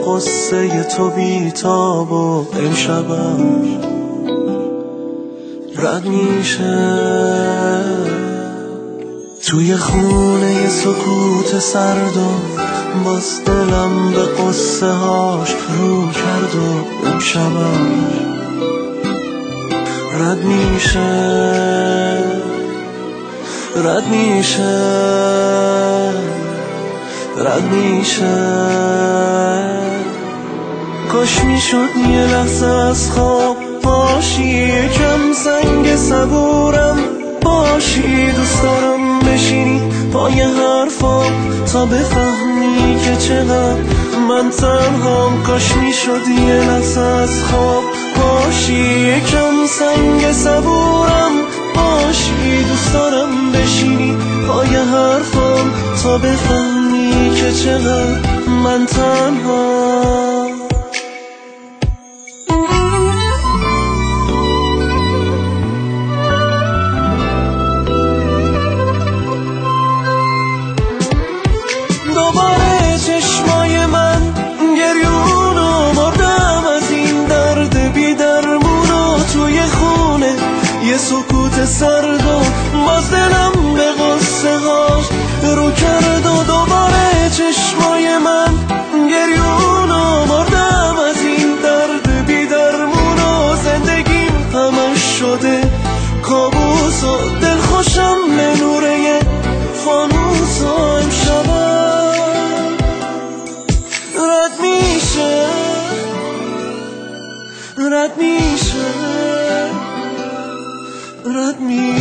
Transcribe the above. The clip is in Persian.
قصه تو بیتاب و امشبم رد میشه توی خونه سکوت سرد و باز دلم به قصه هاش رو کرد و امشبم رد میشه رد میشه رد میشه کاش میشد یه لحظه از خواب باشی یکم سنگ صبورم باشی دوست دارم بشینی پای حرفام تا بفهمی که چقدر من تنهام کاش میشد یه لحظه از خواب باشی یکم سنگ صبورم باشی دوست دارم بشینی پای حرفام تا بفهمی که چقدر من تنهام دوباره چشمای من گریون مردم از این درد بی درمون و توی خونه یه سکوت سرد و باز دلم به قصه هاش رو کرد و دوباره چشمای من گریون مردم از این درد بی درمون و زندگیم همش شده کابوس و دلخوشم به نوره فانوس و امشبم رد میشه رد میشه رد میشه